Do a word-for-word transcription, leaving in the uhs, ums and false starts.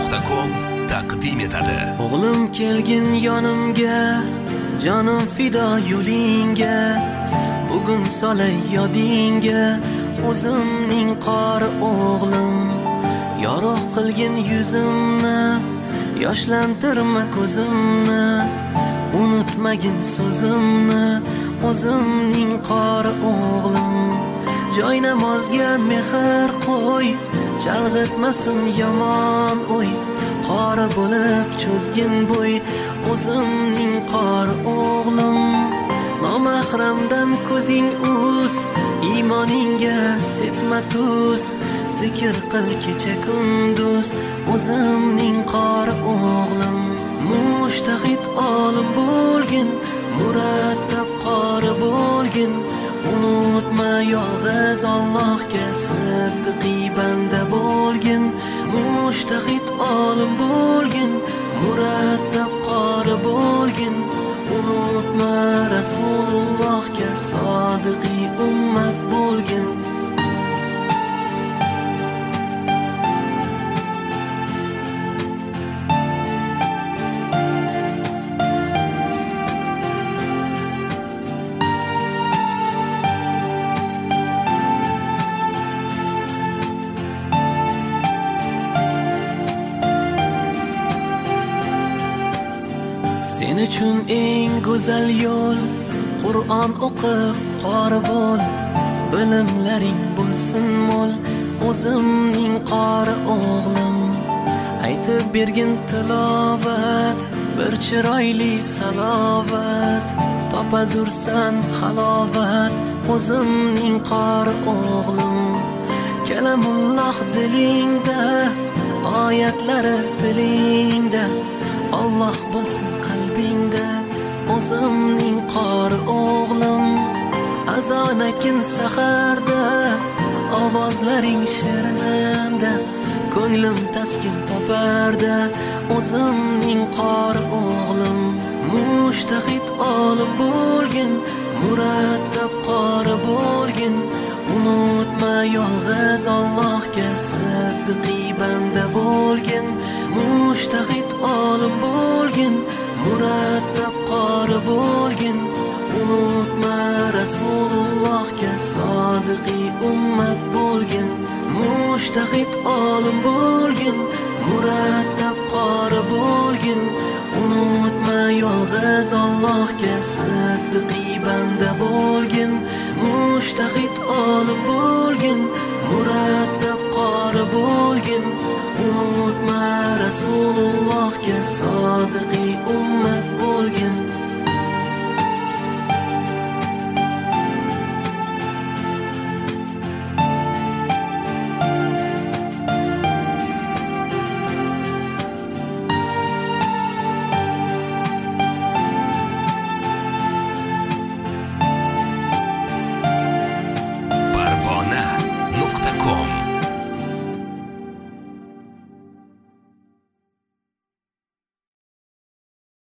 nuqta com taqdim etadi. O'g'lim kelgin yonimga, jonim fido yo'lingga, bugun solay yodingga, o'zimning qori o'g'lim. Yorug' qilgin yuzimni, yoshlantirma ko'zimni, unutmagin so'zimni, o'zimning qori o'g'lim. Joy namozga mehr qo'y, chalg'itmasin yomon o'y, qori bo'lib cho'zgin bo'y, o'zimning qori o'g'lim. Nomahramdan ko'zing uz, iymoningga sepma tuz, zikr qil kecha kunduz, o'zimning qori o'g'lim. Mushtahid olim bo'lgin, murattab qori bo'lgin, unutma yolg'iz Allohga siddiqi banda bo'lgin. Mushtahid olim bo'lgin, murattab qori bo'lgin, unutma Rasulullohga sodiqi ummat bo'lgin. Sen uchun eng go'zal yo'l Qur'on o'qib qori bo'l, bilimlaring bo'lsin mo'l, o'zimning qori o'g'lim. Aytib bergin tilovat, bir chiroyli salovat, topadursan halovat, o'zimning qori o'g'lim. Kalamulloh dilingda, oyatlari tilingda, Alloh bo'lsin qalbingda, o'zimning qori o'g'lim. Azon aytgin saharda, ovozlaring shirinda, ko'nglim taskin toparda, o'zimning qori o'g'lim. Mushtahid olim bo'lgin, murattab qori bo'lgin, unutma yolg'iz Allohga siddiqi banda bo'lgin. Mushtahid olim bo'lgin, murattab qori bo'lgin, unutma Rasulullohga sodiqi ummat bo'lgin. Mushtahid olim bo'lgin, murattab qori bo'lgin, unutma yolg'iz Allohga siddiqi banda bo'lgin. Mushtahid olim bo'lgin, murattab qori bo'lgin, unutma Rasulullohga sodiqi ummat bo'lgin.